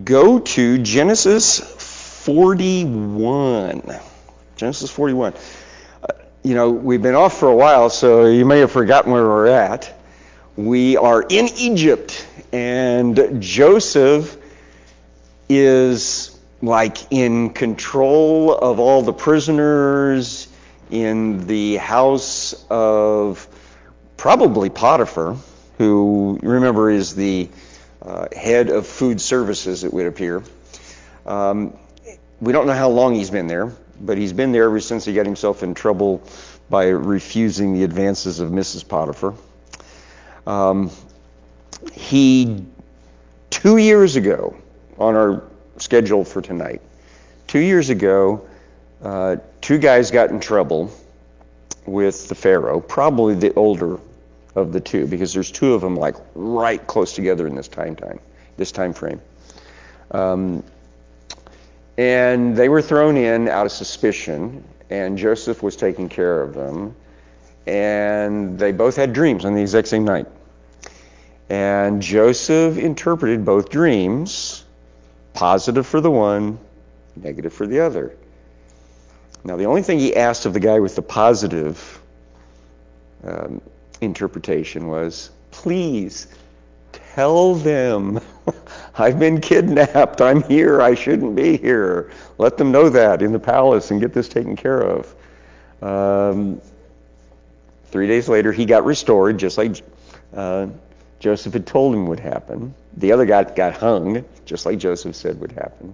go to Genesis 41. Genesis 41. We've been off for a while, so you may have forgotten where we're at. We are in Egypt, and Joseph is like in control of all the prisoners in the house of probably Potiphar, who, remember, is the head of food services, it would appear. We don't know how long he's been there, but he's been there ever since he got himself in trouble by refusing the advances of Mrs. Potiphar. 2 years ago, on our schedule for tonight, 2 years ago, two guys got in trouble with the Pharaoh, probably the older of the two, because there's two of them like right close together in this time frame. And they were thrown in out of suspicion, and Joseph was taking care of them, and they both had dreams on the exact same night. And Joseph interpreted both dreams, positive for the one, negative for the other. Now, the only thing he asked of the guy with the positive interpretation was, please tell them I've been kidnapped. I'm here. I shouldn't be here. Let them know that in the palace and get this taken care of. 3 days later, he got restored, just like Joseph had told him would happen. The other guy got hung, just like Joseph said would happen.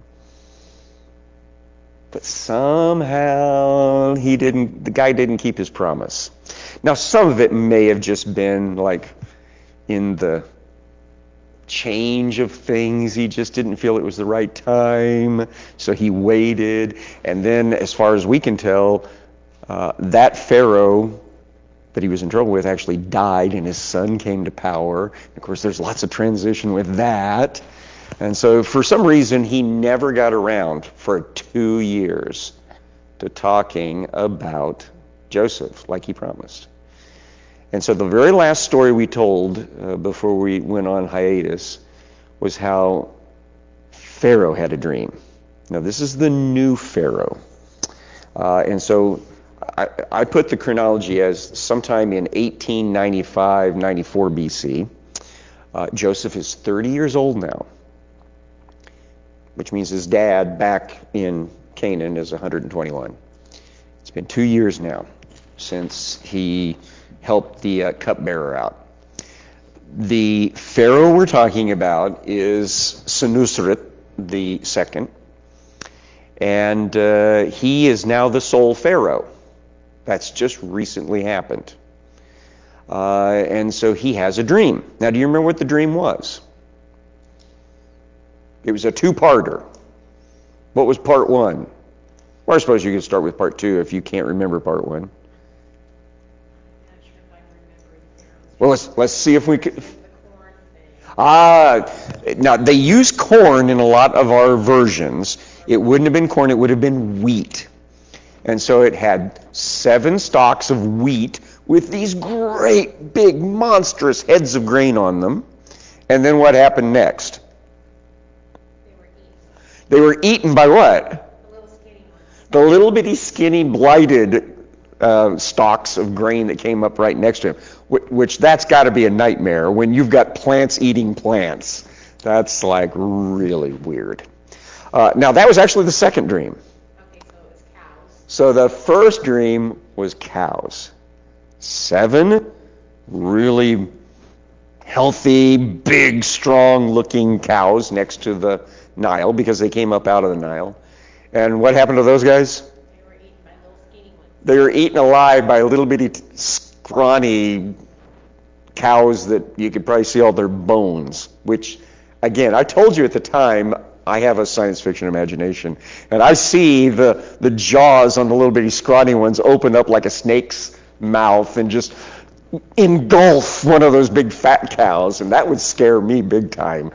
But somehow the guy didn't keep his promise. Now, some of it may have just been like in the change of things. He just didn't feel it was the right time, so he waited. And then, as far as we can tell, that Pharaoh that he was in trouble with actually died, and his son came to power. Of course, there's lots of transition with that. And so for some reason, he never got around for 2 years to talking about Joseph like he promised. And so the very last story we told before we went on hiatus was how Pharaoh had a dream. Now, this is the new Pharaoh. And so I put the chronology as sometime in 1895-94 BC. Joseph is 30 years old now, which means his dad back in Canaan is 121. It's been 2 years now since he helped the cupbearer out. The Pharaoh we're talking about is Senusret the second, and he is now the sole Pharaoh. That's just recently happened. And so he has a dream. Now, do you remember what the dream was? It was a two-parter. What was part one? Well, I suppose you could start with part two if you can't remember part one. Well, let's see if we could. Now they use corn in a lot of our versions. It wouldn't have been corn, it would have been wheat. And so it had 7 stalks of wheat with these great, big, monstrous heads of grain on them. And then what happened next? They were eaten by what? The little bitty, skinny, blighted stalks of grain that came up right next to him, which that's got to be a nightmare when you've got plants eating plants. That's like really weird. Now that was actually the second dream. Okay, so it was cows. So the first dream was cows. 7 really healthy, big, strong-looking cows next to the Nile because they came up out of the Nile. And what happened to those guys? They were eaten alive by little bitty scrawny cows that you could probably see all their bones, which, again, I told you at the time, I have a science fiction imagination, and I see the jaws on the little bitty scrawny ones open up like a snake's mouth and just engulf one of those big fat cows, and that would scare me big time.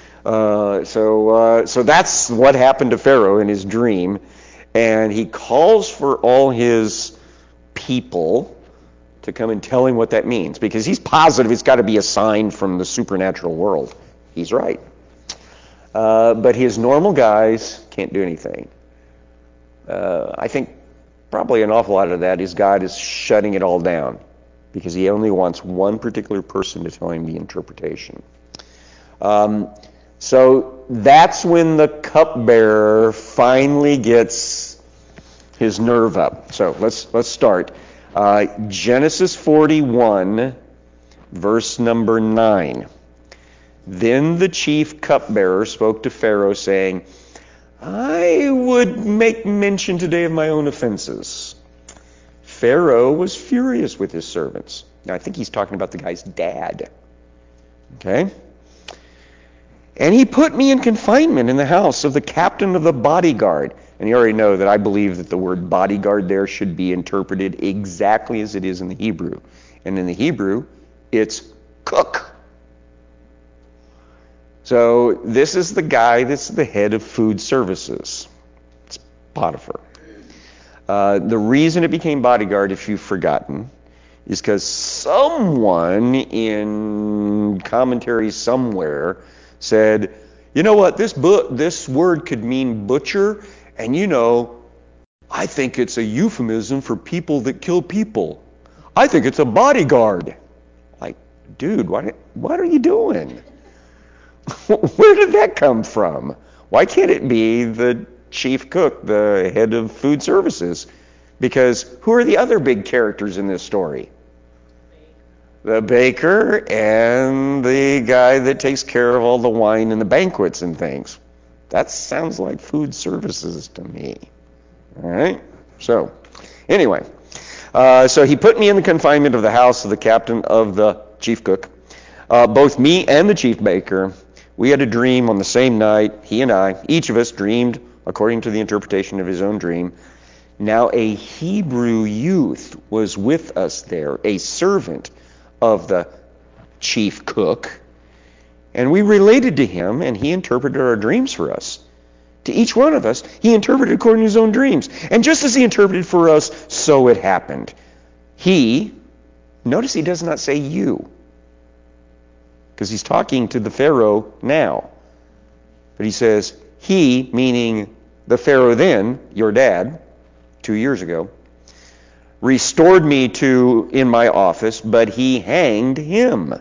So that's what happened to Pharaoh in his dream. And he calls for all his people to come and tell him what that means, because he's positive it's got to be a sign from the supernatural world. He's right. But his normal guys can't do anything. I think probably an awful lot of that is God is shutting it all down because he only wants one particular person to tell him the interpretation. So that's when the cupbearer finally gets his nerve up. So let's start. Genesis 41, verse number 9. Then the chief cupbearer spoke to Pharaoh, saying, I would make mention today of my own offenses. Pharaoh was furious with his servants. Now, I think he's talking about the guy's dad. Okay? And he put me in confinement in the house of the captain of the bodyguard. And you already know that I believe that the word bodyguard there should be interpreted exactly as it is in the Hebrew. And in the Hebrew, it's cook. So this is the guy that's the head of food services. It's Potiphar. The reason it became bodyguard, if you've forgotten, is because someone in commentary somewhere said, you know what, this word could mean butcher, and I think it's a euphemism for people that kill people. I think it's a bodyguard. Like, dude, what are you doing? Where did that come from? Why can't it be the chief cook, the head of food services? Because who are the other big characters in this story? The baker and the guy that takes care of all the wine and the banquets and things. That sounds like food services to me. All right? So, anyway. So he put me in the confinement of the house of the captain of the chief cook. Both me and the chief baker, we had a dream on the same night, he and I. Each of us dreamed according to the interpretation of his own dream. Now a Hebrew youth was with us there, a servant of the chief cook, and we related to him, and he interpreted our dreams for us. To each one of us, he interpreted according to his own dreams. And just as he interpreted for us, so it happened. Notice he does not say you, because he's talking to the Pharaoh now. But he says, he, meaning the Pharaoh then, your dad, 2 years ago, restored me in my office, but he hanged him.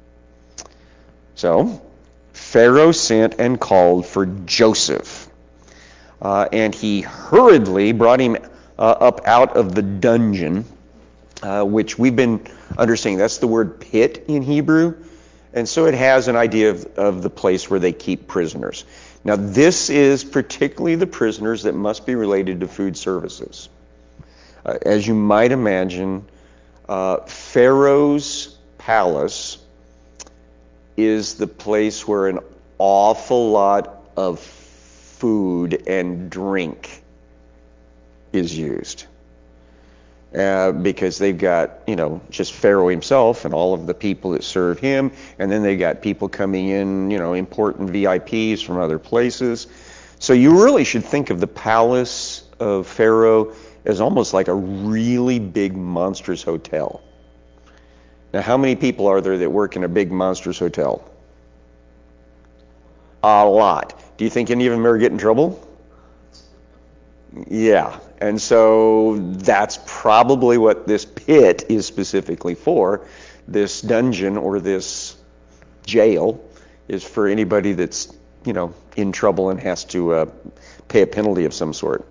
So, Pharaoh sent and called for Joseph. And he hurriedly brought him up out of the dungeon, which we've been understanding. That's the word pit in Hebrew. And so it has an idea of the place where they keep prisoners. Now, this is particularly the prisoners that must be related to food services. As you might imagine, Pharaoh's palace is the place where an awful lot of food and drink is used. Because they've got, just Pharaoh himself and all of the people that serve him, and then they got people coming in, important VIPs from other places. So you really should think of the palace of Pharaoh as almost like a really big, monstrous hotel. Now, how many people are there that work in a big, monstrous hotel? A lot. Do you think any of them ever get in trouble? Yeah. And so that's probably what this pit is specifically for. This dungeon or this jail is for anybody that's, in trouble and has to pay a penalty of some sort.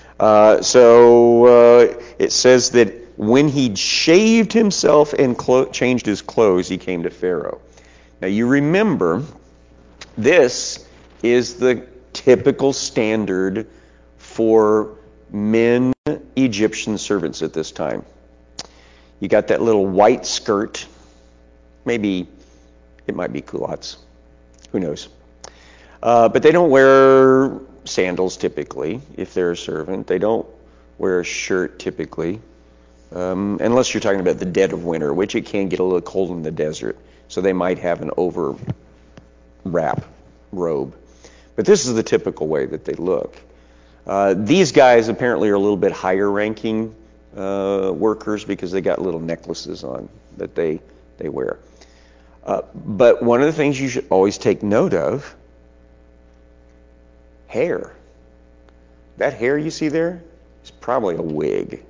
So it says that when he'd shaved himself and changed his clothes, he came to Pharaoh. Now you remember, this is the typical standard for men Egyptian servants at this time. You got that little white skirt. Maybe it might be culottes. Who knows? But they don't wear sandals typically if they're a servant. They don't wear a shirt typically, unless you're talking about the dead of winter, which it can get a little cold in the desert. So they might have an over wrap robe. But this is the typical way that they look. These guys apparently are a little bit higher ranking workers because they got little necklaces on that they wear. But one of the things you should always take note of hair. That hair you see there is probably a wig.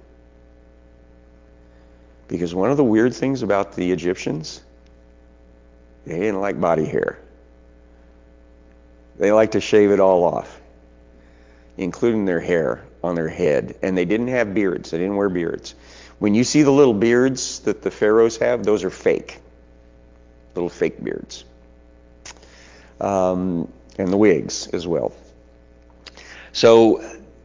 Because one of the weird things about the Egyptians, they didn't like body hair. They liked to shave it all off, including their hair on their head. And they didn't have beards. They didn't wear beards. When you see the little beards that the pharaohs have, those are fake. Little fake beards. And the wigs as well. So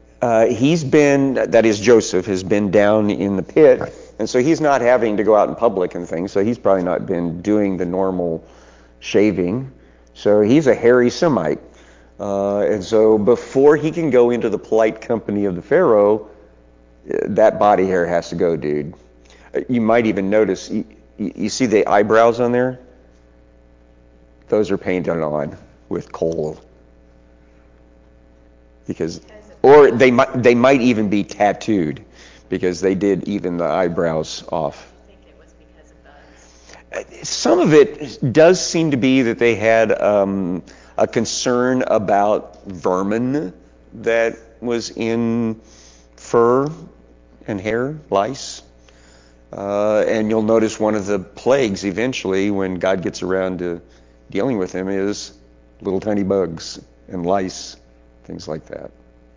Joseph has been down in the pit, and so he's not having to go out in public and things, so he's probably not been doing the normal shaving. So he's a hairy Semite. And so before he can go into the polite company of the Pharaoh, that body hair has to go, dude. You might even notice, you see the eyebrows on there? Those are painted on with coal. Or they might even be tattooed, because they did even the eyebrows off. I think it was because of bugs. Some of it does seem to be that they had a concern about vermin that was in fur and hair, lice. And you'll notice one of the plagues eventually, when God gets around to dealing with him, is little tiny bugs and lice, things like that.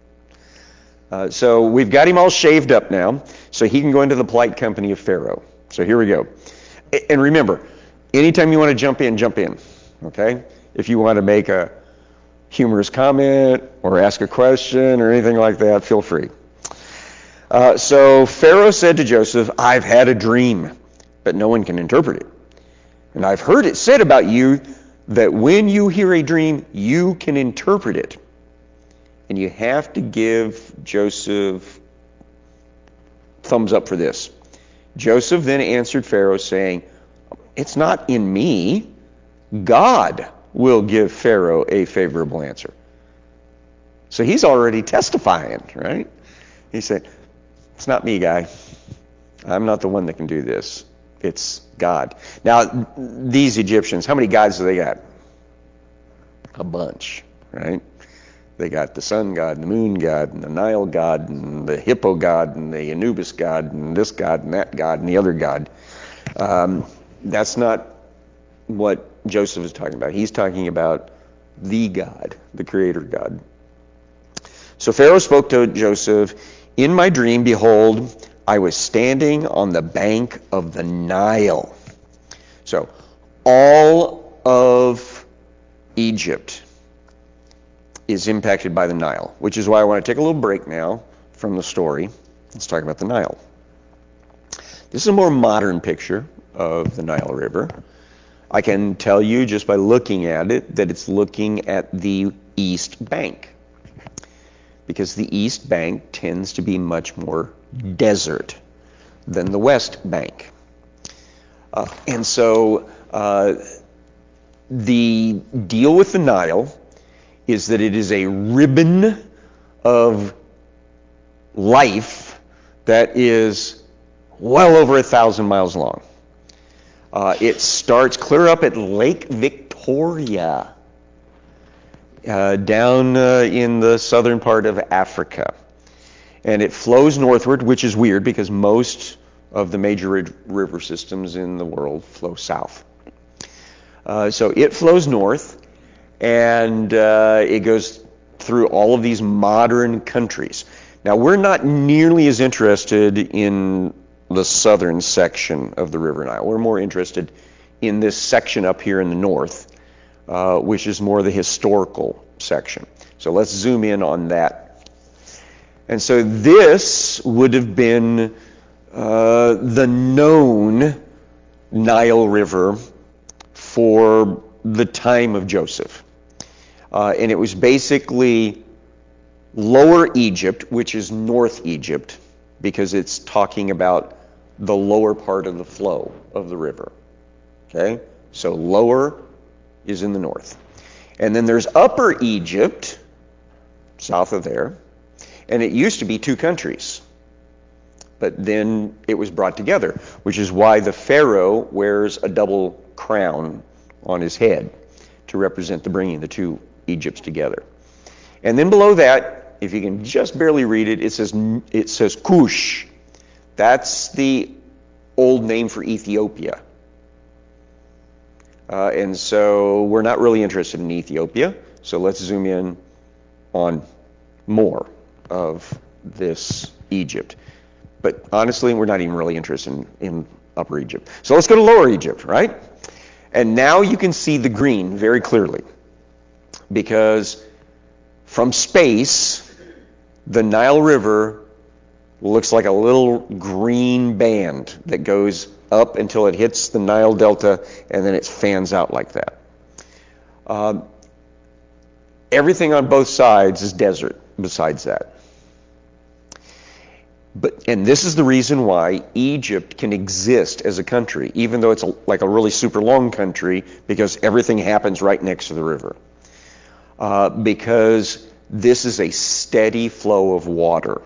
So we've got him all shaved up now, so he can go into the polite company of Pharaoh. So here we go. And remember, anytime you want to jump in, okay? If you want to make a humorous comment or ask a question or anything like that, feel free. So Pharaoh said to Joseph, "I've had a dream, but no one can interpret it. And I've heard it said about you that when you hear a dream, you can interpret it." And you have to give Joseph thumbs up for this. Joseph then answered Pharaoh, saying, "It's not in me. God will give Pharaoh a favorable answer." So he's already testifying, right? He said, "It's not me, guy. I'm not the one that can do this. It's God." Now, these Egyptians, how many gods do they got? A bunch, right? They got the sun god, and the moon god, and the Nile god, and the hippo god, and the Anubis god, and this god, and that god, and the other god. That's not what Joseph is talking about. He's talking about the God, the creator God. So Pharaoh spoke to Joseph, "In my dream, behold, I was standing on the bank of the Nile." So all of Egypt is impacted by the Nile, which is why I want to take a little break now from the story. Let's talk about the Nile. This is a more modern picture of the Nile River. I can tell you just by looking at it that it's looking at the east bank, because the east bank tends to be much more desert than the west bank. And so the deal with the Nile is that it is a ribbon of life that is well over 1,000 miles long. It starts clear up at Lake Victoria, down in the southern part of Africa. And it flows northward, which is weird because most of the major river systems in the world flow south. So it flows north, and it goes through all of these modern countries. Now, we're not nearly as interested in the southern section of the River Nile. We're more interested in this section up here in the north, which is more the historical section. So let's zoom in on that. And so this would have been the known Nile River for the time of Joseph. And it was basically Lower Egypt, which is North Egypt, because it's talking about the lower part of the flow of the river. Okay? So lower is in the north. And then there's Upper Egypt, south of there, and it used to be two countries. But then it was brought together, which is why the Pharaoh wears a double crown on his head to represent the bringing the two Egypts together. And then below that, if you can just barely read it, it says Cush. That's the old name for Ethiopia. And so we're not really interested in Ethiopia. So let's zoom in on more of this Egypt. But honestly, we're not even really interested in Upper Egypt. So let's go to Lower Egypt, right? And now you can see the green very clearly, because from space, the Nile River looks like a little green band that goes up until it hits the Nile Delta, and then it fans out like that. Everything on both sides is desert besides that. And this is the reason why Egypt can exist as a country, even though it's like a really super long country, because everything happens right next to the river. Because this is a steady flow of water.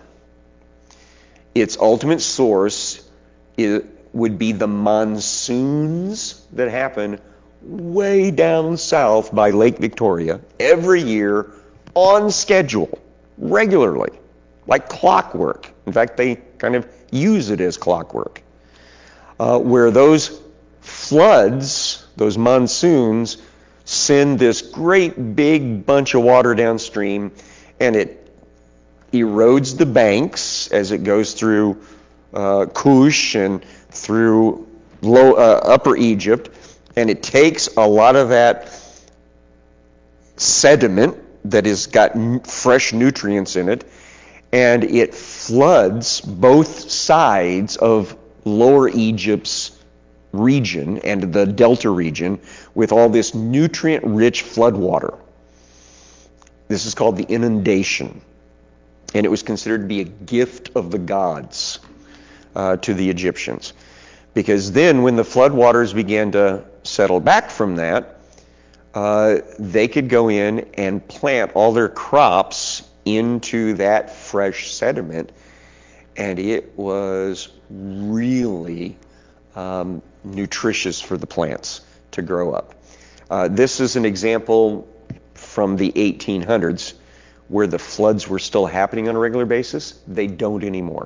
Its ultimate source would be the monsoons that happen way down south by Lake Victoria every year on schedule, regularly, like clockwork. In fact, they kind of use it as clockwork. Where those floods, those monsoons, send this great big bunch of water downstream, and it erodes the banks as it goes through Cush and through Upper Egypt, and it takes a lot of that sediment that has got fresh nutrients in it, and it floods both sides of Lower Egypt's region and the Delta region with all this nutrient-rich flood water. This is called the inundation, and it was considered to be a gift of the gods to the Egyptians. Because then when the floodwaters began to settle back from that, they could go in and plant all their crops into that fresh sediment, and it was really nutritious for the plants to grow up. This is an example from the 1800s where the floods were still happening on a regular basis. They don't anymore,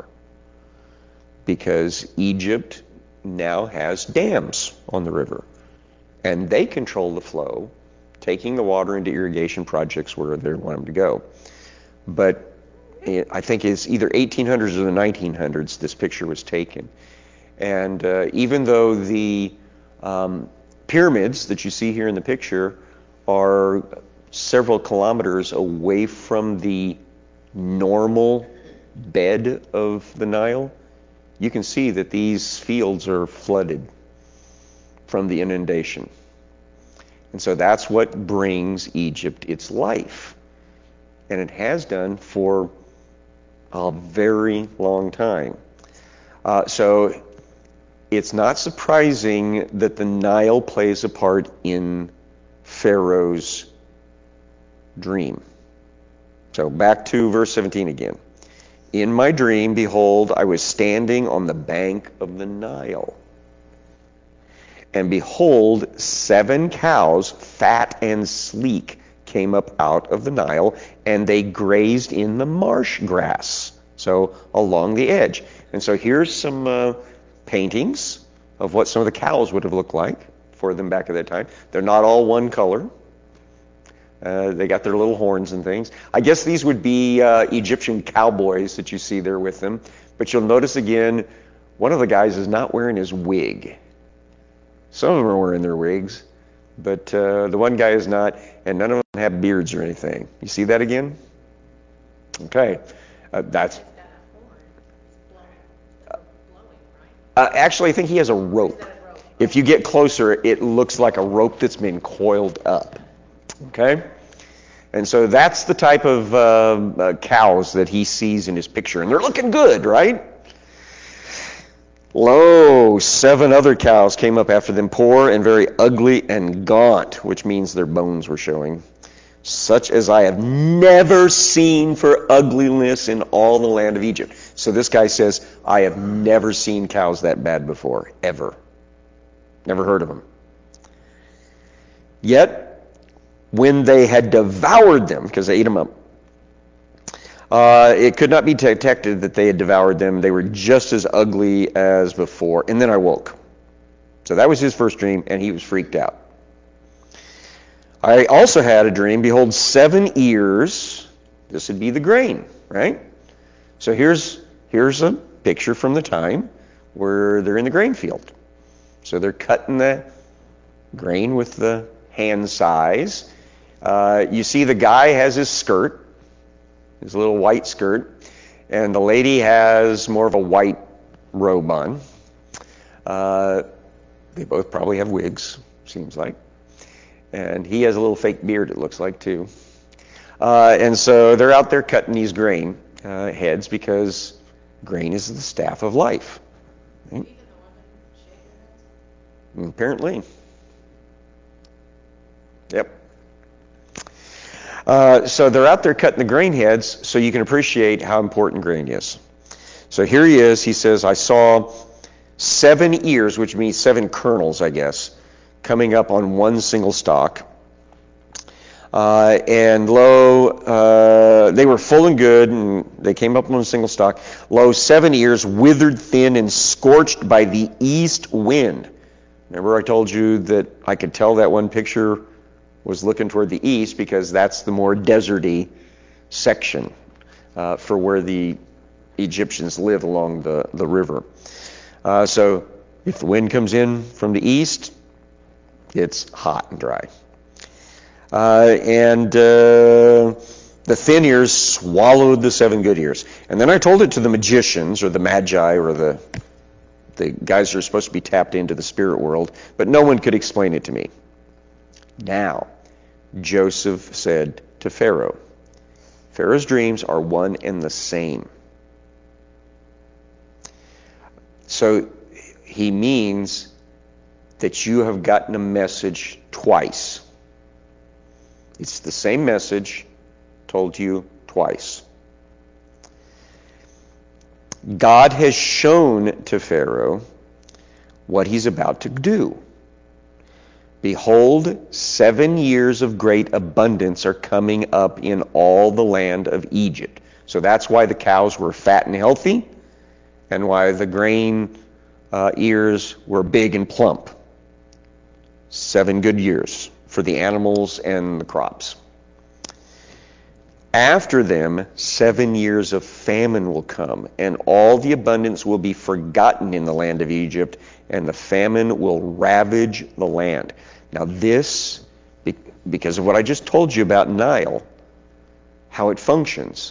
because Egypt now has dams on the river, and they control the flow, taking the water into irrigation projects where they want them to go. But I think it's either 1800s or the 1900s this picture was taken. And even though the pyramids that you see here in the picture are several kilometers away from the normal bed of the Nile, you can see that these fields are flooded from the inundation. And so that's what brings Egypt its life. And it has done for a very long time. So it's not surprising that the Nile plays a part in Pharaoh's dream. So back to verse 17 again. In my dream, behold, I was standing on the bank of the Nile. And behold, 7 cows, fat and sleek, came up out of the Nile, and they grazed in the marsh grass, so along the edge. And so here's some paintings of what some of the cows would have looked like for them back at that time. They're not all one color. They got their little horns and things. I guess these would be Egyptian cowboys that you see there with them. But you'll notice again, one of the guys is not wearing his wig. Some of them are wearing their wigs, but the one guy is not, and none of them have beards or anything. You see that again? Okay. That's... actually, I think he has a rope. If you get closer, it looks like a rope that's been coiled up. Okay? And so that's the type of cows that he sees in his picture. And they're looking good, right? Lo, 7 other cows came up after them, poor and very ugly and gaunt, which means their bones were showing, such as I have never seen for ugliness in all the land of Egypt. So this guy says, I have never seen cows that bad before, ever. Never heard of them. Yet, when they had devoured them, because they ate them up, It could not be detected that they had devoured them. They were just as ugly as before. And then I woke. So that was his first dream, and he was freaked out. I also had a dream. Behold, 7 ears. This would be the grain, right? So here's a picture from the time where they're in the grain field. So they're cutting the grain with the hand size. You see the guy has his skirt, his little white skirt, and the lady has more of a white robe on. They both probably have wigs, seems like. And he has a little fake beard, it looks like, too. And so they're out there cutting these grain heads because grain is the staff of life. Right? Even the women shave their heads? Apparently. Yep. So they're out there cutting the grain heads so you can appreciate how important grain is. So here he is. He says, I saw 7 ears, which means 7 kernels, I guess, coming up on one single stalk. And lo, they were full and good, and they came up on a single stalk. Lo, 7 ears, withered thin and scorched by the east wind. Remember I told you that I could tell that one picture was looking toward the east because that's the more deserty section for where the Egyptians live along the river. So if the wind comes in from the east, it's hot and dry. And the thin ears swallowed the 7 good ears. And then I told it to the magicians, or the magi, or the guys who are supposed to be tapped into the spirit world, but no one could explain it to me. Now, Joseph said to Pharaoh, Pharaoh's dreams are one and the same. So he means that you have gotten a message twice. It's the same message told to you twice. God has shown to Pharaoh what he's about to do. Behold, 7 years of great abundance are coming up in all the land of Egypt. So that's why the cows were fat and healthy, and why the grain ears were big and plump. 7 good years for the animals and the crops. After them, 7 years of famine will come, and all the abundance will be forgotten in the land of Egypt, and the famine will ravage the land. Now this, because of what I just told you about Nile, how it functions,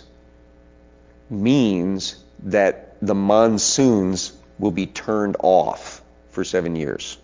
means that the monsoons will be turned off for 7 years.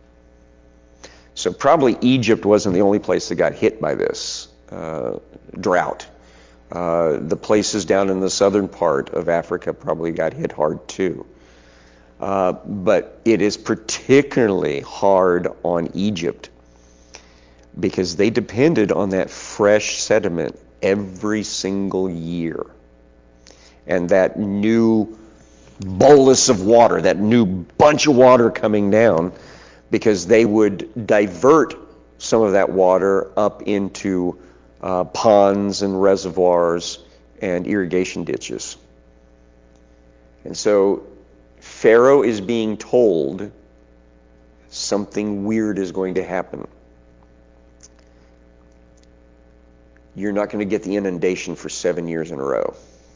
So probably Egypt wasn't the only place that got hit by this drought. The places down in the southern part of Africa probably got hit hard too. But it is particularly hard on Egypt because they depended on that fresh sediment every single year. And that new bolus of water, that new bunch of water coming down, because they would divert some of that water up into ponds and reservoirs and irrigation ditches. And so Pharaoh is being told something weird is going to happen. You're not going to get the inundation for 7 years in a row.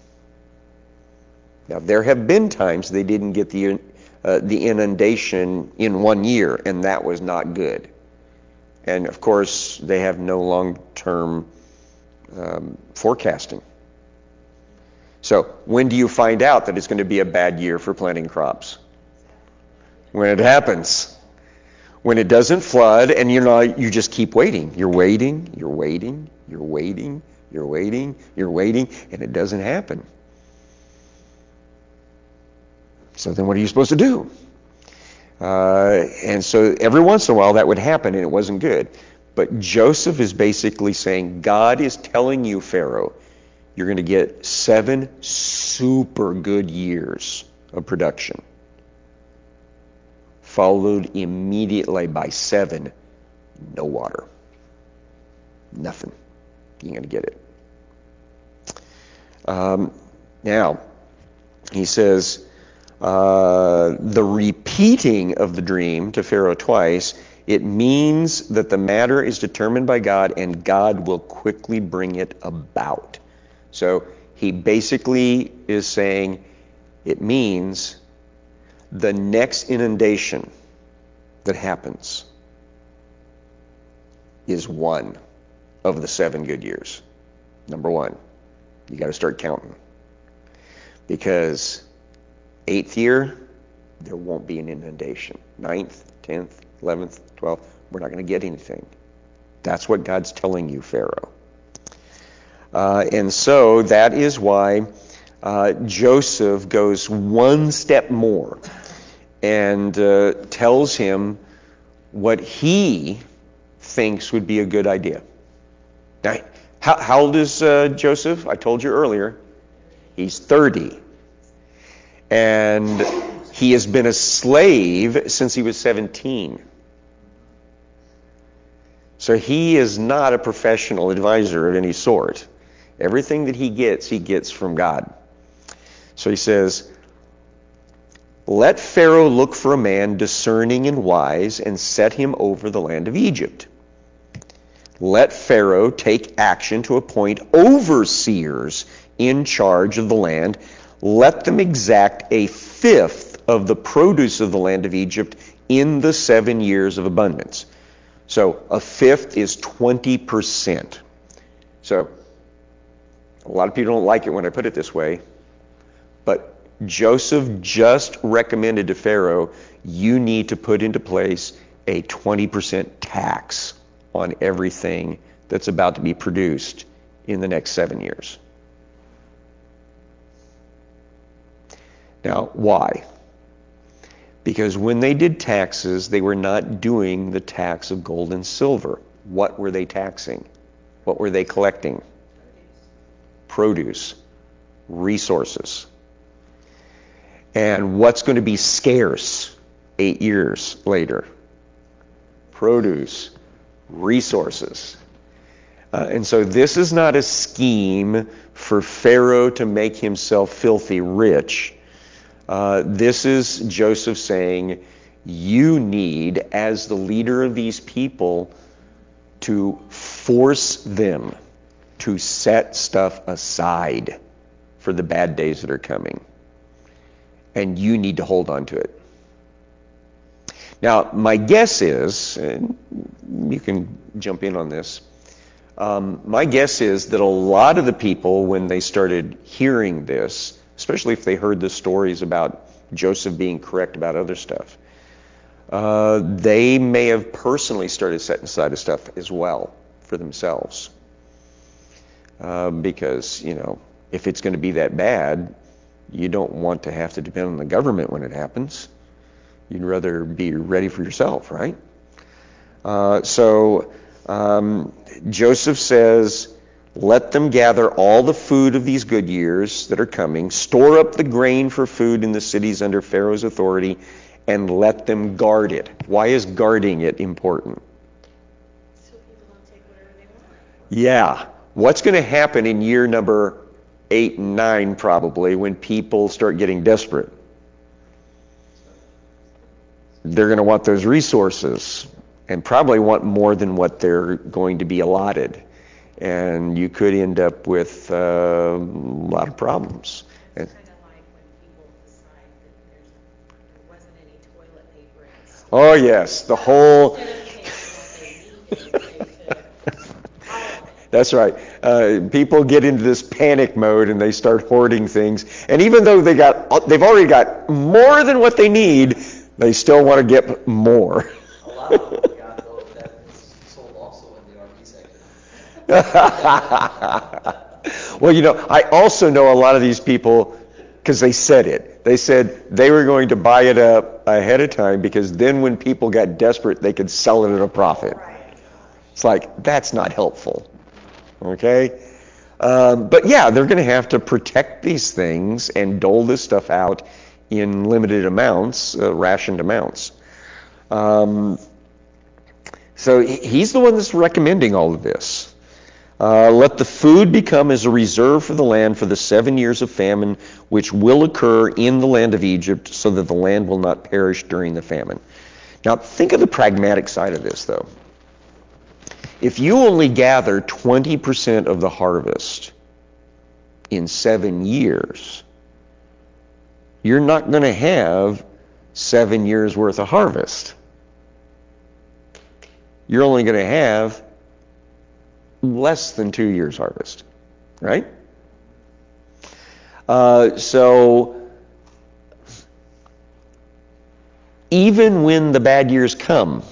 Now, there have been times they didn't get the inundation in 1 year, and that was not good. And of course, they have no long-term forecasting. So when do you find out that it's going to be a bad year for planting crops? When it happens. When it doesn't flood, and you just keep waiting. You're waiting, and it doesn't happen. So then what are you supposed to do? And so every once in a while that would happen, and it wasn't good. But Joseph is basically saying, God is telling you, Pharaoh, you're going to get 7 super good years of production, followed immediately by 7 no water. Nothing. You ain't going to get it. Now, he says, the repeating of the dream to Pharaoh twice, it means that the matter is determined by God and God will quickly bring it about. So he basically is saying it means the next inundation that happens is one of the 7 good years. Number one, you got to start counting. Because 8th year, there won't be an inundation. 9th, 10th, 11th, 12th, we're not going to get anything. That's what God's telling you, Pharaoh. And so that is why Joseph goes one step more and tells him what he thinks would be a good idea. Now, how old is Joseph? I told you earlier. He's 30. And he has been a slave since he was 17. So he is not a professional advisor of any sort. Everything that he gets from God. So he says, let Pharaoh look for a man discerning and wise and set him over the land of Egypt. Let Pharaoh take action to appoint overseers in charge of the land. Let them exact 1/5 of the produce of the land of Egypt in the 7 years of abundance. So 1/5 is 20%. So a lot of people don't like it when I put it this way, but Joseph just recommended to Pharaoh, you need to put into place a 20% tax on everything that's about to be produced in the next 7 years. Now, why? Because when they did taxes, they were not doing the tax of gold and silver. What were they taxing? What were they collecting? Produce, resources. And what's going to be scarce 8 years later? Produce, resources. And so this is not a scheme for Pharaoh to make himself filthy rich. This is Joseph saying, you need, as the leader of these people, to force them to set stuff aside for the bad days that are coming. And you need to hold on to it. Now, my guess is, and you can jump in on this, my guess is that a lot of the people, when they started hearing this, especially if they heard the stories about Joseph being correct about other stuff, they may have personally started setting aside stuff as well for themselves. Because, if it's going to be that bad, you don't want to have to depend on the government when it happens. You'd rather be ready for yourself, right? So Joseph says, let them gather all the food of these good years that are coming, store up the grain for food in the cities under Pharaoh's authority, and let them guard it. Why is guarding it important? So people don't take whatever they want. Yeah. What's going to happen in year number 8 and 9 probably when people start getting desperate? They're going to want those resources and probably want more than what they're going to be allotted. And you could end up with a lot of problems. It's kind of like when people decide that there wasn't any toilet paper in the store. Oh yes, the whole... Instead of taking what they needed, they took all of it. That's right. People get into this panic mode and they start hoarding things. And even though they've already got more than what they need, they still want to get more. A lot of them got those that was sold also in the RV section. Well, I also know a lot of these people because they said it. They said they were going to buy it up ahead of time because then when people got desperate, they could sell it at a profit. It's like, that's not helpful. Okay? But yeah, they're going to have to protect these things and dole this stuff out in limited amounts, rationed amounts. So he's the one that's recommending all of this. Let the food become as a reserve for the land for the 7 years of famine, which will occur in the land of Egypt, so that the land will not perish during the famine. Now, think of the pragmatic side of this, though. If you only gather 20% of the harvest in 7 years, you're not going to have 7 years worth of harvest. You're only going to have less than 2 years harvest, right? So even when the bad years come,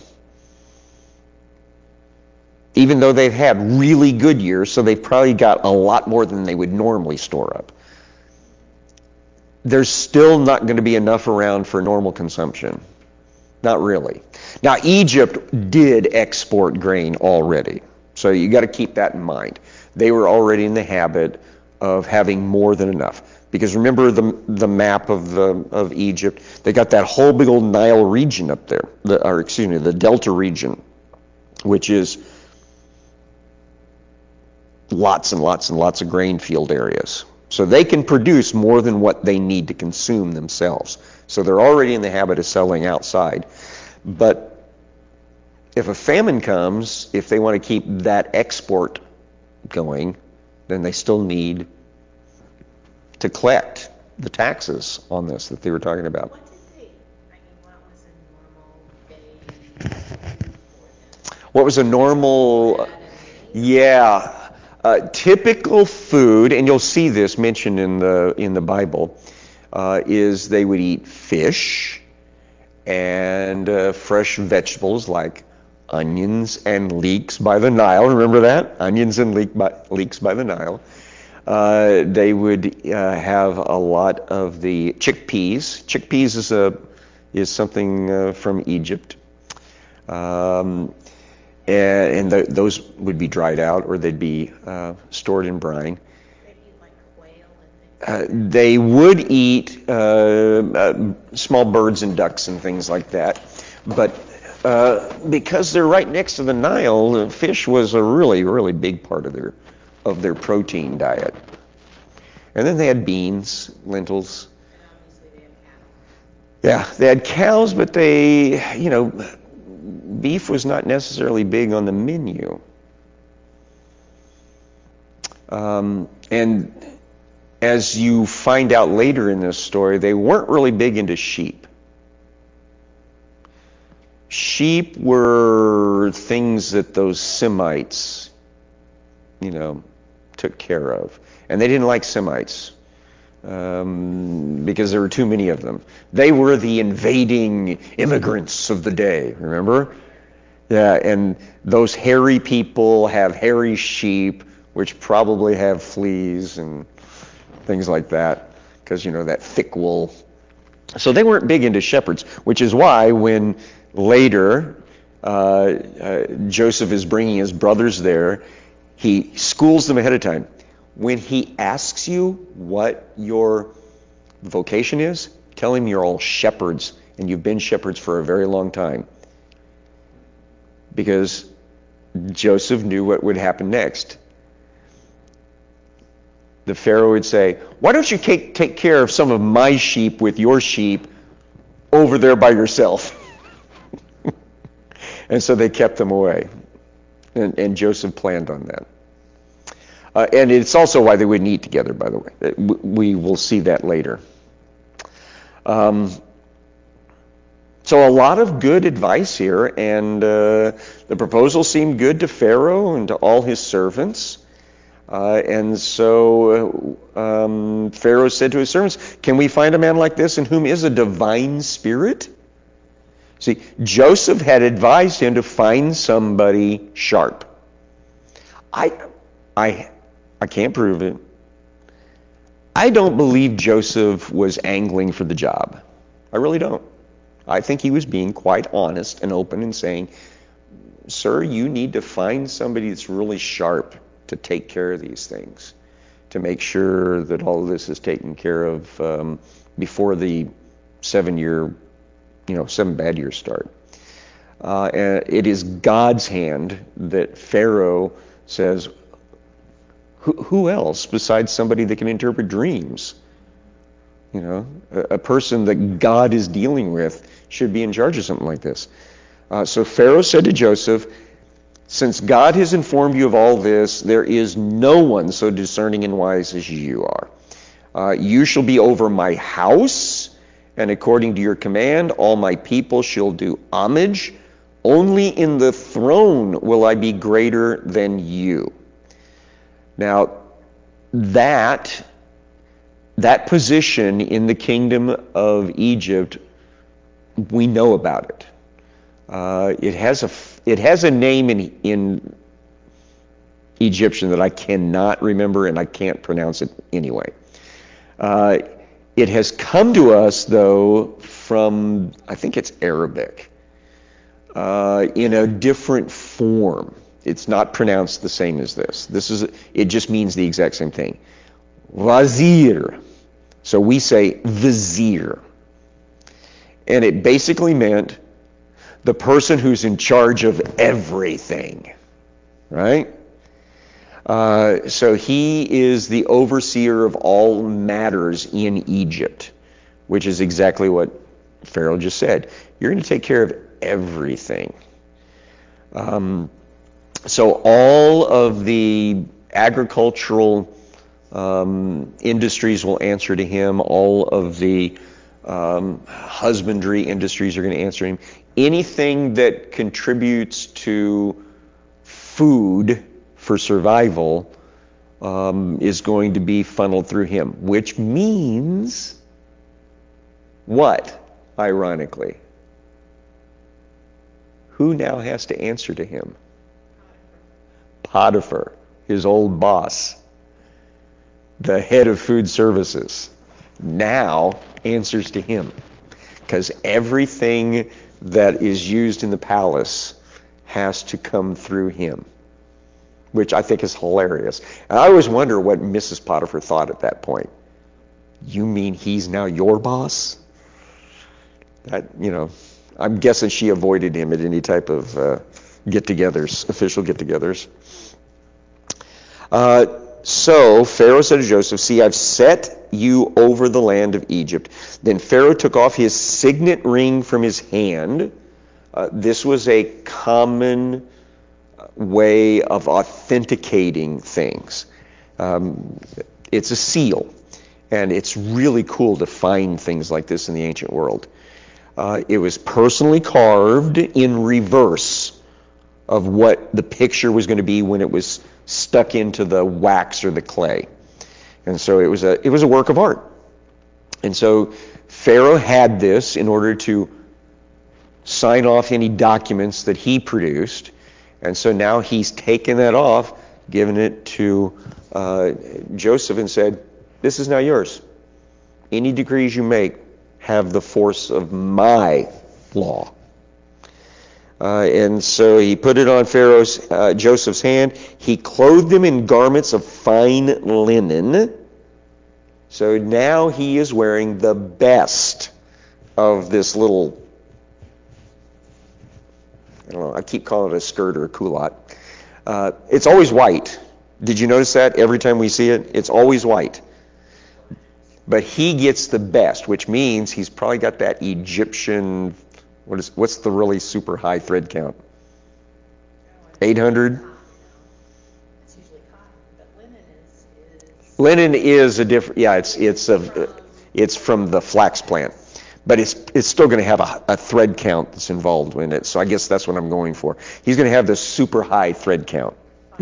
even though they've had really good years, so they've probably got a lot more than they would normally store up, there's still not going to be enough around for normal consumption. Not really. Now, Egypt did export grain already, so you got to keep that in mind. They were already in the habit of having more than enough. Because remember the map of Egypt, they got that whole big old Nile region up there, the Delta region, which is lots and lots and lots of grain field areas. So they can produce more than what they need to consume themselves. So they're already in the habit of selling outside. But if a famine comes, if they want to keep that export going, then they still need to collect the taxes on this that they were talking about. What was a normal day for them? What was a normal... Bread and meat? Yeah. Typical food, and you'll see this mentioned in the Bible, is they would eat fish and fresh vegetables like onions and leeks by the Nile. Remember that? Onions and leeks by the Nile. They would have a lot of the chickpeas. Chickpeas is something from Egypt. And those would be dried out, or they'd be stored in brine. They eat like quail and things. They would eat small birds and ducks and things like that. But because they're right next to the Nile, fish was a really, really big part of their protein diet. And then they had beans, lentils. And obviously they have cattle. Yeah, they had cows, but beef was not necessarily big on the menu. And as you find out later in this story, they weren't really big into sheep. Sheep were things that those Semites, took care of. And they didn't like Semites because there were too many of them. They were the invading immigrants of the day, remember? Yeah, and those hairy people have hairy sheep, which probably have fleas and things like that, because, that thick wool. So they weren't big into shepherds, which is why when later Joseph is bringing his brothers there, he schools them ahead of time. When he asks you what your vocation is, tell him you're all shepherds, and you've been shepherds for a very long time. Because Joseph knew what would happen next. The Pharaoh would say, why don't you take care of some of my sheep with your sheep over there by yourself? And so they kept them away. And Joseph planned on that. And it's also why they wouldn't eat together, by the way. We will see that later. So a lot of good advice here, and the proposal seemed good to Pharaoh and to all his servants. And so Pharaoh said to his servants, can we find a man like this in whom is a divine spirit? See, Joseph had advised him to find somebody sharp. I can't prove it. I don't believe Joseph was angling for the job. I really don't. I think he was being quite honest and open and saying, sir, you need to find somebody that's really sharp to take care of these things, to make sure that all of this is taken care of before the 7 bad years start. And it is God's hand that Pharaoh says, Who else besides somebody that can interpret dreams? You know, a person that God is dealing with should be in charge of something like this. So Pharaoh said to Joseph, "Since God has informed you of all this, there is no one so discerning and wise as you are. You shall be over my house, and according to your command, all my people shall do homage. Only in the throne will I be greater than you." Now, that position in the kingdom of Egypt, we know about it. It has a name in Egyptian that I cannot remember, and I can't pronounce it anyway. It has come to us, though, from, I think it's Arabic, in a different form. It's not pronounced the same as this. It just means the exact same thing. Wazir. So we say vizier. And it basically meant the person who's in charge of everything, right? So he is the overseer of all matters in Egypt, which is exactly what Pharaoh just said. You're going to take care of everything. So all of the agricultural industries will answer to him. All of the husbandry industries are going to answer him. Anything that contributes to food for survival is going to be funneled through him, which means what, ironically? Who now has to answer to him? Potiphar, his old boss, the head of food services, now answers to him, because everything that is used in the palace has to come through him, which I think is hilarious. And I always wonder what Mrs. Potiphar thought at that point. You mean he's now your boss? That, I'm guessing she avoided him at any type of get-togethers, official get-togethers. So Pharaoh said to Joseph, "See, I've set you over the land of Egypt." Then Pharaoh took off his signet ring from his hand. This was a common way of authenticating things. It's a seal, and it's really cool to find things like this in the ancient world. It was personally carved in reverse of what the picture was going to be when it was stuck into the wax or the clay. And so it was a work of art. And so Pharaoh had this in order to sign off any documents that he produced. And so now he's taken that off, given it to Joseph, and said, "This is now yours. Any decrees you make have the force of my law." And so he put it on Joseph's hand. He clothed him in garments of fine linen. So now he is wearing the best of this little, I don't know, I keep calling it a skirt or a culotte. It's always white. Did you notice that? Every time we see it, it's always white. But he gets the best, which means he's probably got that Egyptian, what's the really super high thread count? 800? It's usually cotton, but Linen is a different, it's from the flax plant. But it's still going to have a thread count that's involved in it. So I guess that's what I'm going for. He's going to have this super high thread count.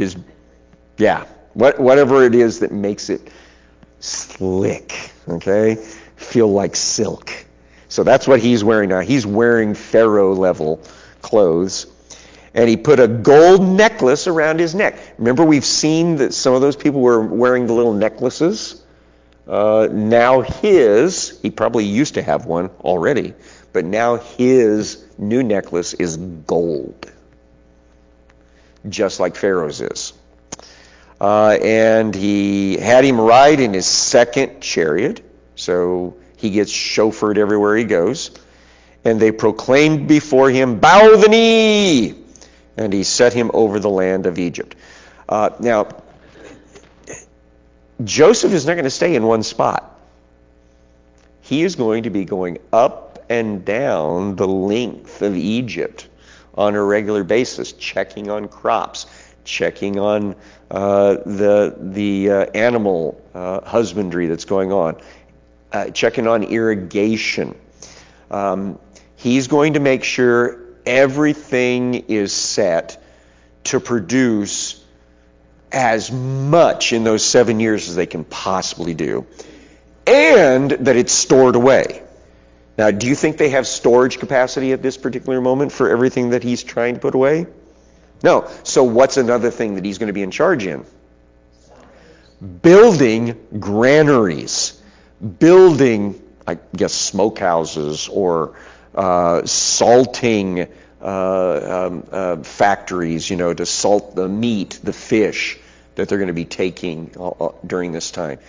Whatever it is that makes it slick, okay? Feel like silk. So that's what he's wearing now. He's wearing Pharaoh level clothes. And he put a gold necklace around his neck. Remember, we've seen that some of those people were wearing the little necklaces. Now he probably used to have one already, but now his new necklace is gold, just like Pharaoh's is. And he had him ride in his second chariot, so he gets chauffeured everywhere he goes. And they proclaimed before him, "Bow the knee!" And he set him over the land of Egypt. Now, Joseph is not going to stay in one spot. He is going to be going up and down the length of Egypt on a regular basis, checking on crops, checking on the animal husbandry that's going on, checking on irrigation. He's going to make sure everything is set to produce as much in those 7 years as they can possibly do, and that it's stored away. Now, do you think they have storage capacity at this particular moment for everything that he's trying to put away? No. So what's another thing that he's going to be in charge in? Building granaries, building, I guess, smokehouses or salting factories, to salt the meat, the fish that they're going to be taking during this time.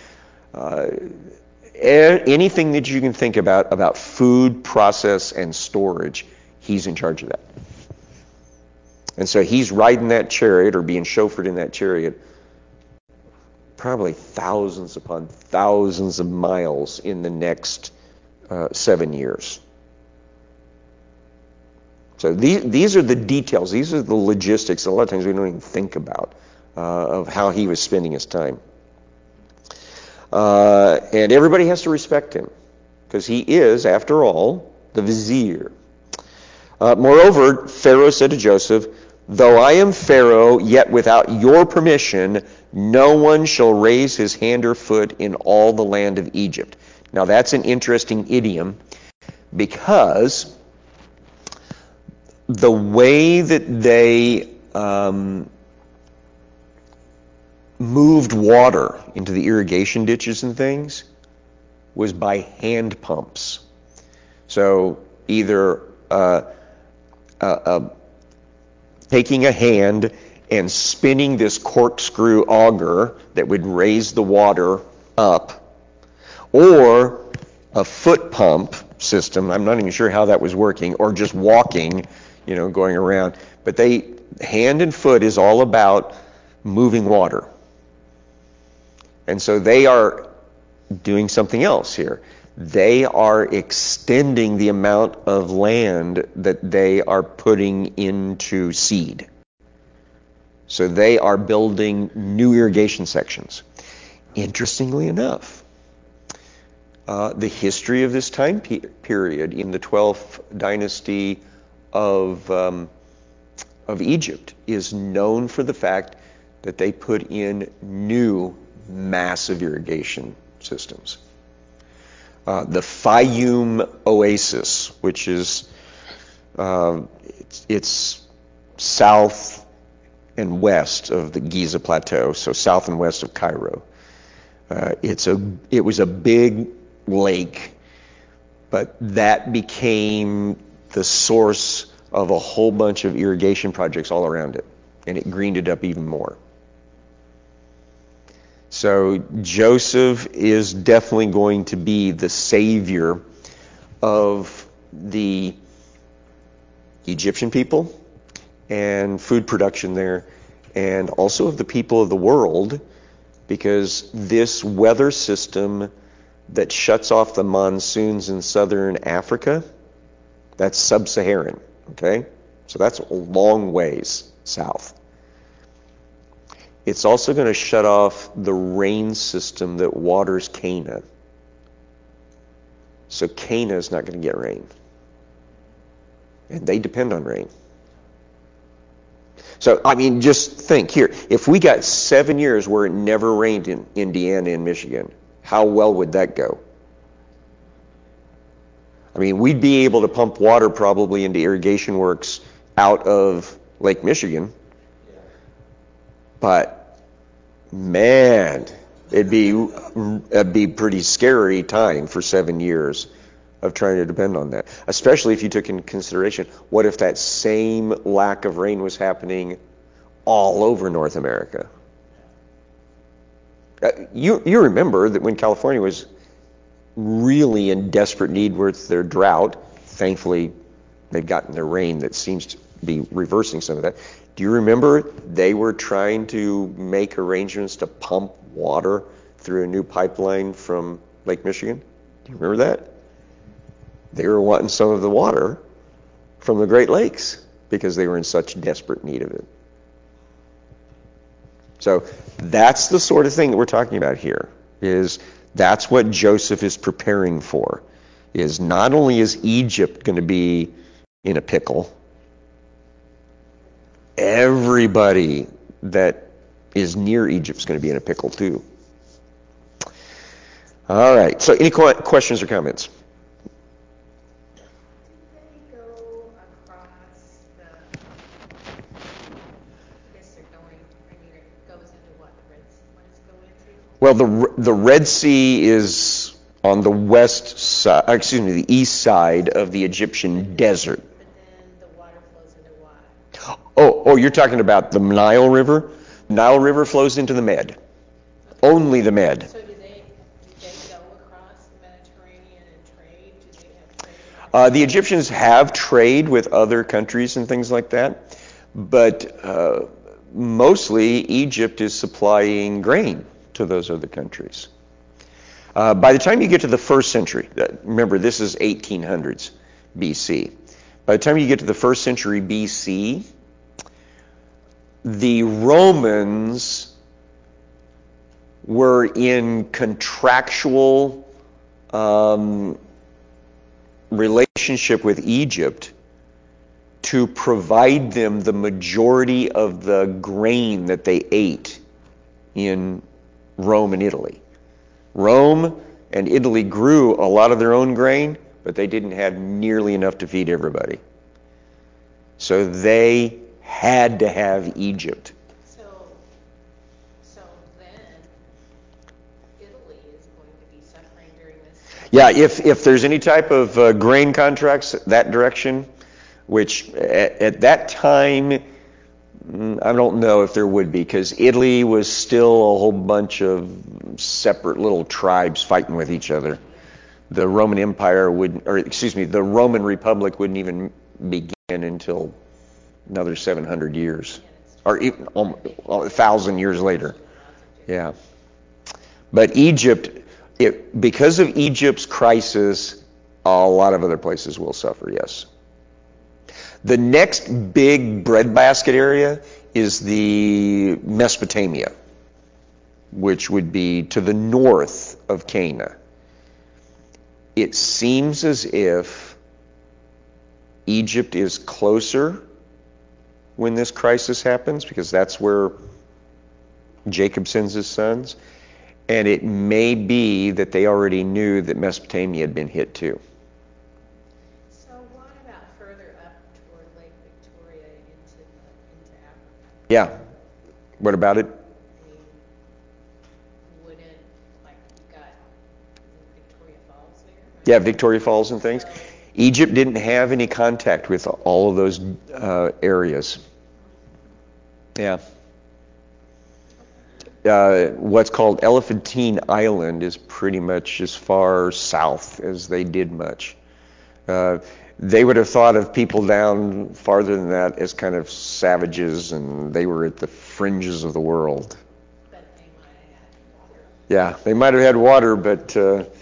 Anything that you can think about food, process, and storage, he's in charge of that. And so he's riding that chariot or being chauffeured in that chariot probably thousands upon thousands of miles in the next 7 years. So these are the details. These are the logistics. A lot of times we don't even think about of how he was spending his time. And everybody has to respect him because he is, after all, the vizier. Moreover, Pharaoh said to Joseph, "Though I am Pharaoh, yet without your permission, no one shall raise his hand or foot in all the land of Egypt." Now that's an interesting idiom because the way that they moved water into the irrigation ditches and things was by hand pumps. So either taking a hand and spinning this corkscrew auger that would raise the water up, or a foot pump system. I'm not even sure how that was working, or just walking, going around. But hand and foot is all about moving water. And so they are doing something else here. They are extending the amount of land that they are putting into seed. So they are building new irrigation sections. Interestingly enough, the history of this time period in the 12th dynasty of Egypt is known for the fact that they put in new massive irrigation systems. The Fayum Oasis, which is it's south and west of the Giza Plateau, so south and west of Cairo. It was a big lake, but that became the source of a whole bunch of irrigation projects all around it, and it greened it up even more. So Joseph is definitely going to be the savior of the Egyptian people and food production there, and also of the people of the world, because this weather system that shuts off the monsoons in southern Africa, that's sub-Saharan, okay? So that's a long ways south. It's also going to shut off the rain system that waters Cana. So Cana is not going to get rain. And they depend on rain. So, just think here. If we got 7 years where it never rained in Indiana and Michigan, how well would that go? We'd be able to pump water probably into irrigation works out of Lake Michigan. But, man, it'd be pretty scary time for 7 years of trying to depend on that. Especially if you took into consideration, what if that same lack of rain was happening all over North America? You remember that when California was really in desperate need with their drought, thankfully they've gotten their rain that seems to be reversing some of that. Do you remember they were trying to make arrangements to pump water through a new pipeline from Lake Michigan? Do you remember that? They were wanting some of the water from the Great Lakes because they were in such desperate need of it. So that's the sort of thing that we're talking about here, is that's what Joseph is preparing for, is not only is Egypt going to be in a pickle, everybody that is near Egypt is going to be in a pickle too. All right, so any questions or comments? Did they go across the, I guess they're going, I mean, it goes into what the Red Sea, what does it go into? Well, the Red Sea is on the west side, the east side of the Egyptian desert. But then the water flows into what? Oh, you're talking about the Nile River? Nile River flows into the Med. Only the Med. So do they go across the Mediterranean and trade? Do they have trade? The Egyptians have trade with other countries and things like that, but mostly Egypt is supplying grain to those other countries. By the time you get to the first century, remember this is 1800s BC. By the time you get to the first century BC, the Romans were in contractual relationship with Egypt to provide them the majority of the grain that they ate in Rome and Italy. Rome and Italy grew a lot of their own grain, but they didn't have nearly enough to feed everybody. So they had to have Egypt. So then Italy is going to be suffering during this. Yeah, if there's any type of grain contracts that direction, which at that time, I don't know if there would be, because Italy was still a whole bunch of separate little tribes fighting with each other. The Roman Empire the Roman Republic wouldn't even begin until another 700 years, or even 1,000 years later. Yeah. But Egypt, because of Egypt's crisis, a lot of other places will suffer, yes. The next big breadbasket area is the Mesopotamia, which would be to the north of Canaan. It seems as if Egypt is closer when this crisis happens, because that's where Jacob sends his sons. And it may be that they already knew that Mesopotamia had been hit too. So what about further up toward Lake Victoria into Africa? Yeah. What about it? I mean, wouldn't, like, you got Victoria Falls there? Right? Yeah, Victoria Falls and things. So, Egypt didn't have any contact with all of those areas. Yeah. What's called Elephantine Island is pretty much as far south as they did much. They would have thought of people down farther than that as kind of savages, and they were at the fringes of the world. but they might have had water. Yeah, they might have had water, but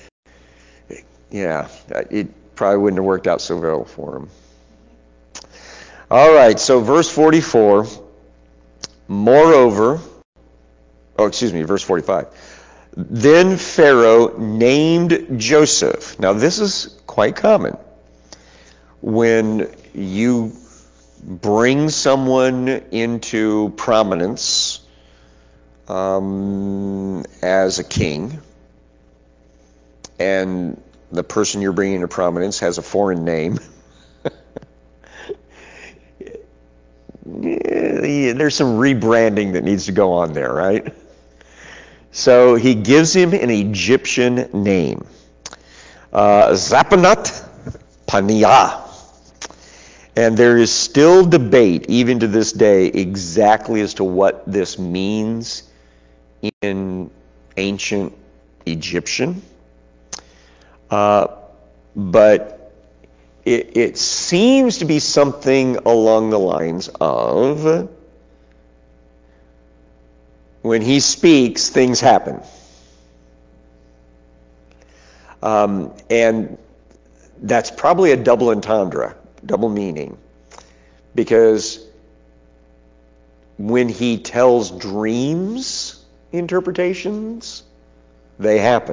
it probably wouldn't have worked out so well for them. All right, so verse 44, verse 45. Then Pharaoh named Joseph. Now this is quite common. When you bring someone into prominence as a king, and the person you're bringing into prominence has a foreign name, there's some rebranding that needs to go on there, right? So he gives him an Egyptian name, Zaphanat Paneah. And there is still debate, even to this day, exactly as to what this means in ancient Egyptian. But it seems to be something along the lines of, when he speaks, things happen. And that's probably a double entendre, double meaning, because when he tells dreams interpretations, they happen.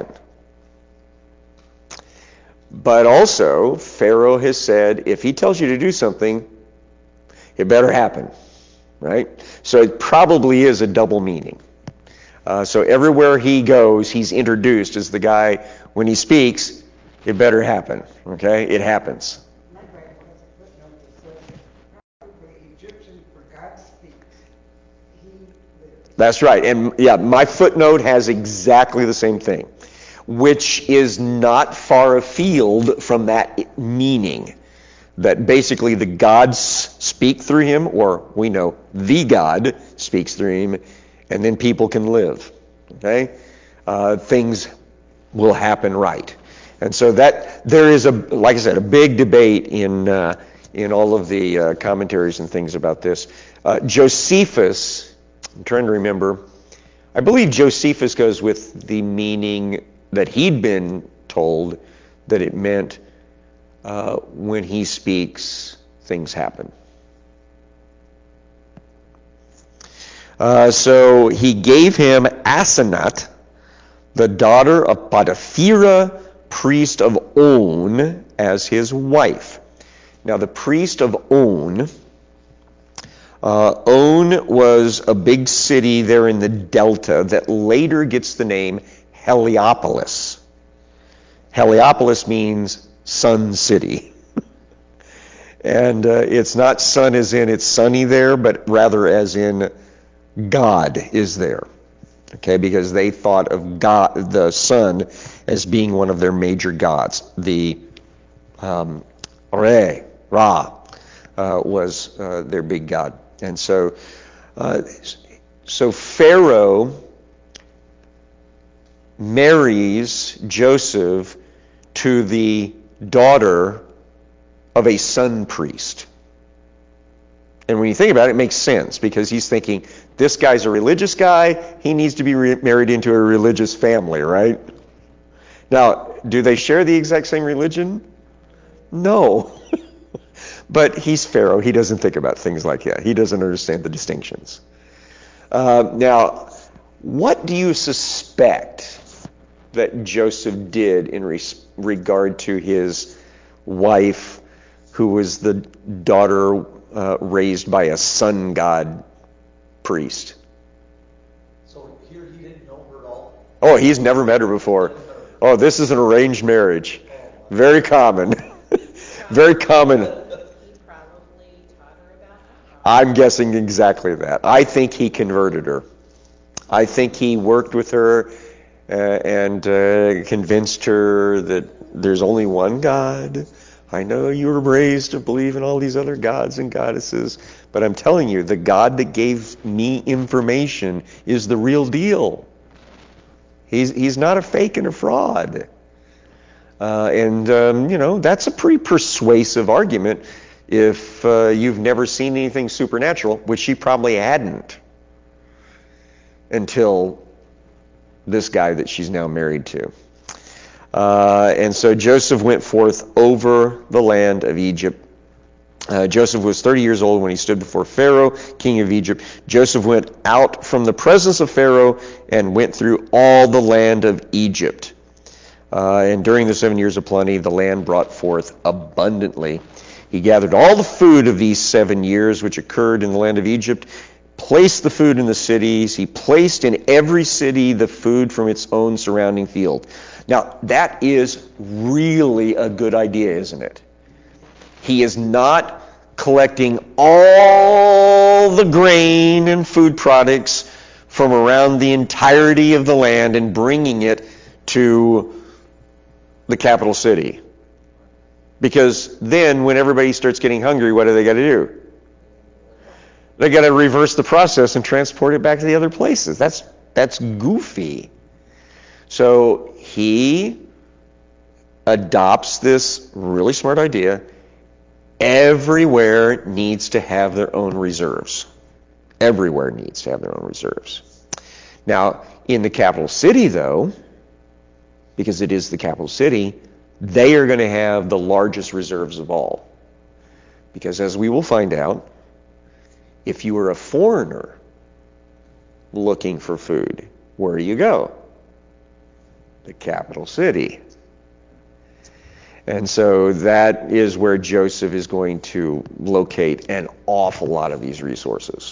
But also, Pharaoh has said, if he tells you to do something, it better happen, right? So it probably is a double meaning. So everywhere he goes, he's introduced as the guy, when he speaks, it better happen, okay? It happens. My Bible has a footnote that says, probably Egyptian for God speaks, he lives. That's right. And yeah, my footnote has exactly the same thing, which is not far afield from that meaning, that basically the gods speak through him, or we know the God speaks through him, and then people can live. Okay? Things will happen right. And so that there is, like I said, a big debate in all of the commentaries and things about this. Josephus, I'm trying to remember, I believe Josephus goes with the meaning that he'd been told, that it meant when he speaks, things happen. So he gave him Asenath, the daughter of Potiphera, priest of On, as his wife. Now the priest of On was a big city there in the Delta that later gets the name Heliopolis. Heliopolis means sun city. And it's not sun as in it's sunny there, but rather as in God is there. Okay, because they thought of God, the sun, as being one of their major gods. The Ra was their big god. And so Pharaoh marries Joseph to the daughter of a sun priest. And when you think about it, it makes sense, because he's thinking, this guy's a religious guy, he needs to be married into a religious family, right? Now, do they share the exact same religion? No. But he's Pharaoh. He doesn't think about things like that. He doesn't understand the distinctions. Now, what do you suspect that Joseph did in regard to his wife, who was the daughter raised by a sun god priest? So here he didn't know her at all? Oh, he's never met her before. Oh, this is an arranged marriage. Very common. Very common. He probably taught her about alcohol. I'm guessing exactly that. I think he converted her. I think he worked with her and convinced her that there's only one God. I know you were raised to believe in all these other gods and goddesses, but I'm telling you, the God that gave me information is the real deal. He's not a fake and a fraud. That's a pretty persuasive argument if you've never seen anything supernatural, which she probably hadn't until this guy that she's now married to. And so Joseph went forth over the land of Egypt. Joseph was 30 years old when he stood before Pharaoh, king of Egypt. Joseph went out from the presence of Pharaoh and went through all the land of Egypt. And during the 7 years of plenty, the land brought forth abundantly. He gathered all the food of these 7 years which occurred in the land of Egypt, placed the food in the cities. He placed in every city the food from its own surrounding field. Now, that is really a good idea, isn't it? He is not collecting all the grain and food products from around the entirety of the land and bringing it to the capital city. Because then when everybody starts getting hungry, what do they got to do? They got to reverse the process and transport it back to the other places. That's goofy. So he adopts this really smart idea. Everywhere needs to have their own reserves. Everywhere needs to have their own reserves. Now, in the capital city, though, because it is the capital city, they are going to have the largest reserves of all. Because as we will find out, if you are a foreigner looking for food, where do you go? The capital city. And so that is where Joseph is going to locate an awful lot of these resources.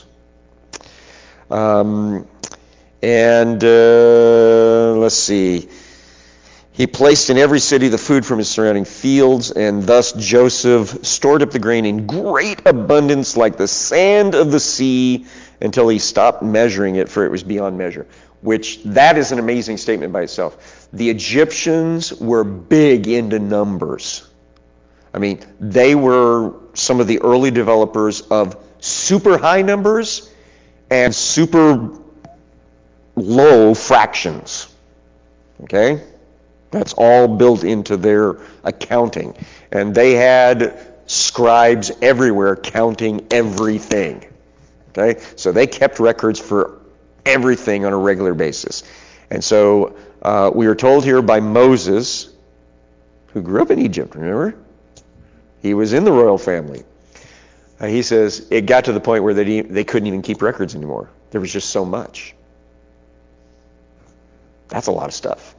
Let's see. He placed in every city the food from his surrounding fields, and thus Joseph stored up the grain in great abundance like the sand of the sea until he stopped measuring it, for it was beyond measure. Which, that is an amazing statement by itself. The Egyptians were big into numbers. I mean, they were some of the early developers of super high numbers and super low fractions. Okay? That's all built into their accounting. And they had scribes everywhere counting everything. Okay? So they kept records for everything on a regular basis. And so we are told here by Moses, who grew up in Egypt, remember? He was in the royal family. He says it got to the point where they couldn't even keep records anymore. There was just so much. That's a lot of stuff.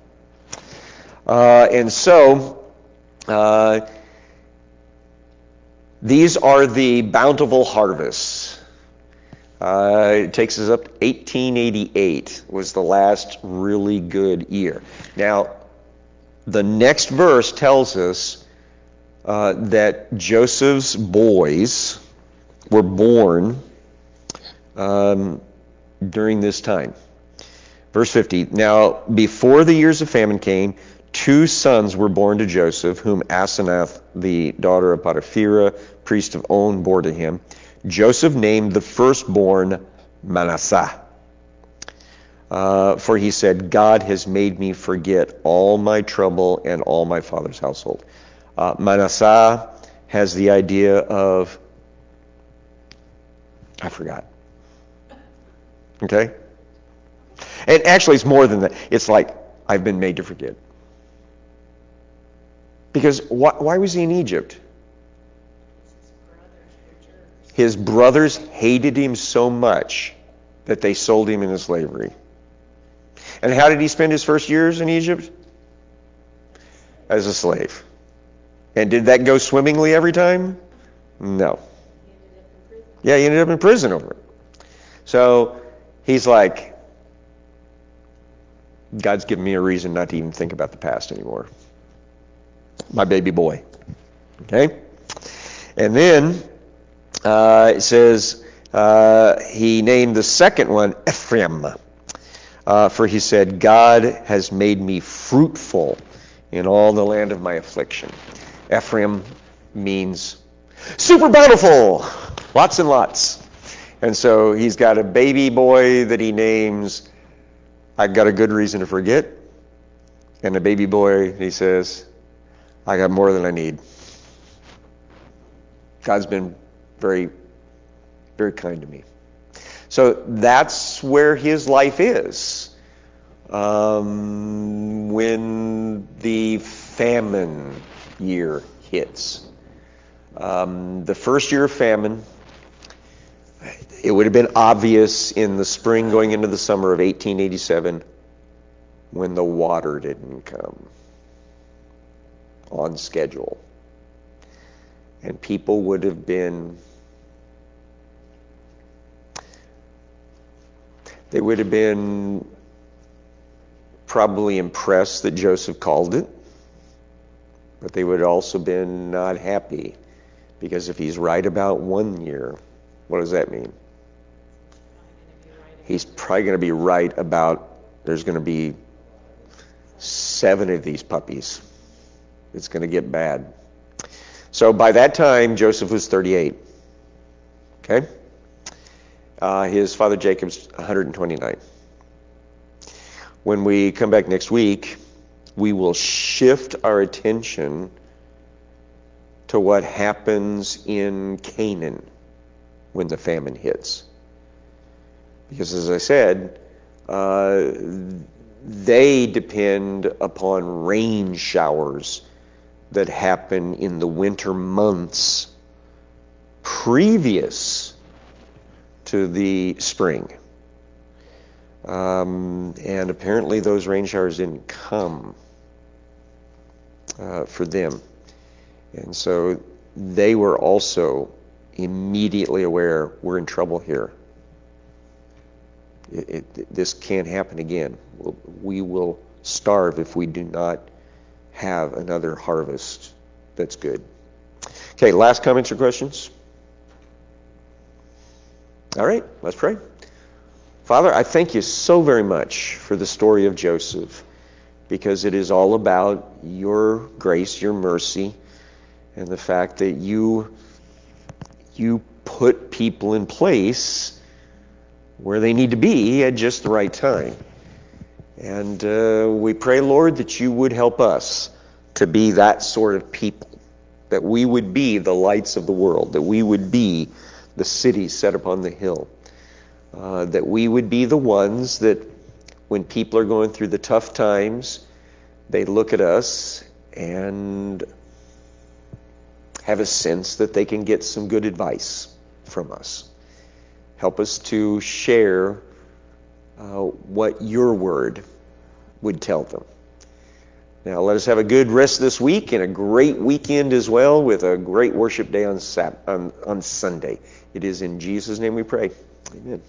These are the bountiful harvests. It takes us up to 1888 was the last really good year. Now, the next verse tells us that Joseph's boys were born during this time. Verse 50, now before the years of famine came, 2 sons were born to Joseph, whom Asenath, the daughter of Potipherah, priest of On, bore to him. Joseph named the firstborn Manasseh, for he said, God has made me forget all my trouble and all my father's household. Manasseh has the idea of, I forgot. Okay? And actually it's more than that. It's like, I've been made to forget. Because why was he in Egypt? His brothers hated him so much that they sold him into slavery. And how did he spend his first years in Egypt? As a slave. And did that go swimmingly every time? No. Yeah, he ended up in prison over it. So he's like, God's given me a reason not to even think about the past anymore. My baby boy. Okay? And then it says he named the second one Ephraim, for he said, God has made me fruitful in all the land of my affliction. Ephraim means super bountiful, lots and lots. And so he's got a baby boy that he names, I've got a good reason to forget. And a baby boy, he says, I got more than I need. God's been very, very kind to me. So that's where his life is. When the famine year hits. The first year of famine, it would have been obvious in the spring going into the summer of 1887 when the water didn't come on schedule. And people would have been, they would have been probably impressed that Joseph called it, but they would also been not happy, because if he's right about 1 year, what does that mean? He's probably going to be right about, there's going to be 7 of these puppies. It's going to get bad. So by that time, Joseph was 38. Okay? His father Jacob's 129. When we come back next week, we will shift our attention to what happens in Canaan when the famine hits. Because as I said, they depend upon rain showers that happen in the winter months previous to the spring. And apparently those rain showers didn't come for them. And so they were also immediately aware, we're in trouble here. This can't happen again. We will starve if we do not have another harvest that's good. Okay, last comments or questions? All right, let's pray. Father, I thank you so very much for the story of Joseph, because it is all about your grace, your mercy, and the fact that you put people in place where they need to be at just the right time. And we pray, Lord, that you would help us to be that sort of people, that we would be the lights of the world, that we would be the city set upon the hill, that we would be the ones that when people are going through the tough times, they look at us and have a sense that they can get some good advice from us. Help us to share what your word would tell them. Now let us have a good rest this week and a great weekend as well, with a great worship day on Sunday. It is in Jesus' name we pray. Amen.